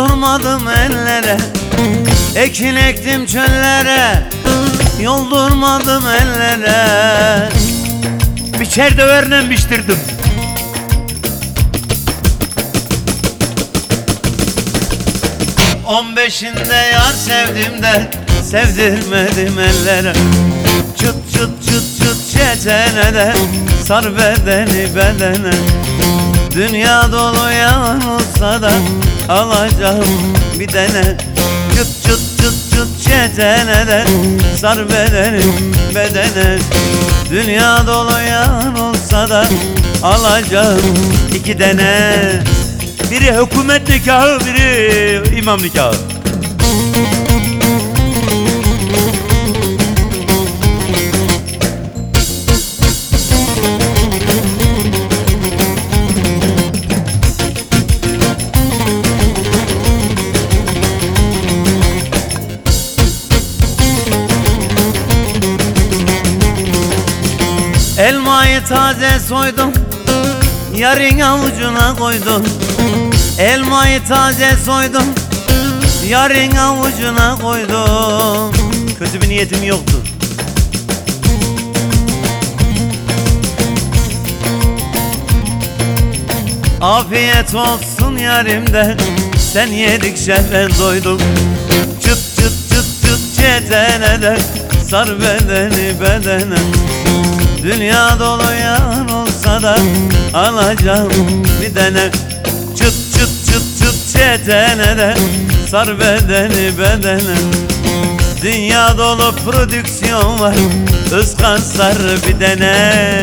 Yoldurmadım ellere, ekin ektim çöllere. Yoldurmadım ellere, biçer döverle biçtirdim. 15'inde yar sevdim de sevdirmedim ellere. Çıt çıt çıt çıt çetene de sar bedeni bedene. Dünya dolu yalan olsa da alacağım bir dene. Çıt çıt çıt çıt çetene de sar bedeni bedene. Dünya dolu yalan olsa da alacağım iki dene. Biri hükümet nikahı, biri imam nikahı. Elmayı taze soydum, yarın avucuna koydum. Elmayı taze soydum, yarın avucuna koydum. Kötü bir niyetim yoktu. Afiyet olsun yarimde, sen yedikçe ben doydum. Çıt çıt çıt çıt çetene de sar bedeni bedene. Dünya dolu yalan olsa da alacağım bir dene. Çıt çıt çıt çıt çetene de sar bedeni bedene. Dünya dolu prodüksiyon var, Özkan sar bir dene.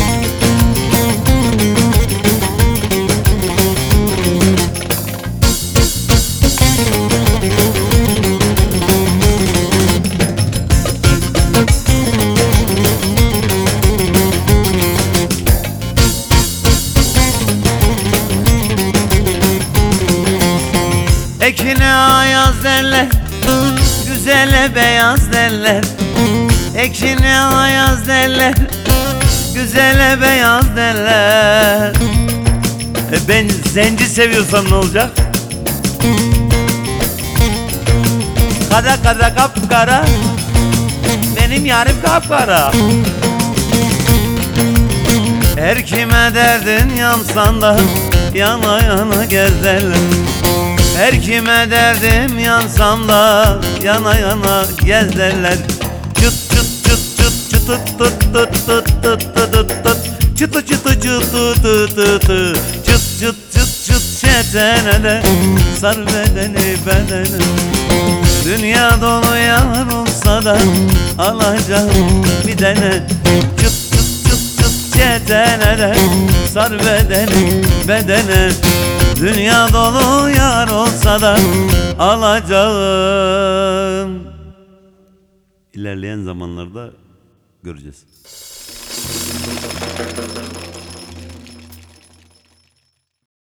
Ekine ayaz derler, güzele beyaz derler. Ekine ayaz derler, güzele beyaz derler. Ben zenci seviyorsam ne olacak? Kara kara kapkara, benim yarim kapkara. Her kime derdin yansan da yana yana gez derler. Her kime derdim yansam da yana yana gez derler. Çıt çıt çıt çıt çıt tıt tıt tıt tıt tıt tıt. Çıtı çıtı çıtı tı tı tı. Çıt çıt çıt çıt çetene de sar bedeni bedene. Dünya dolu yalan olsa da alacağım bir dene. Çıt çıt çıt çıt çetene de sar bedeni bedene. Dünya dolu yar olsa da alacağım. İlerleyen zamanlarda göreceğiz.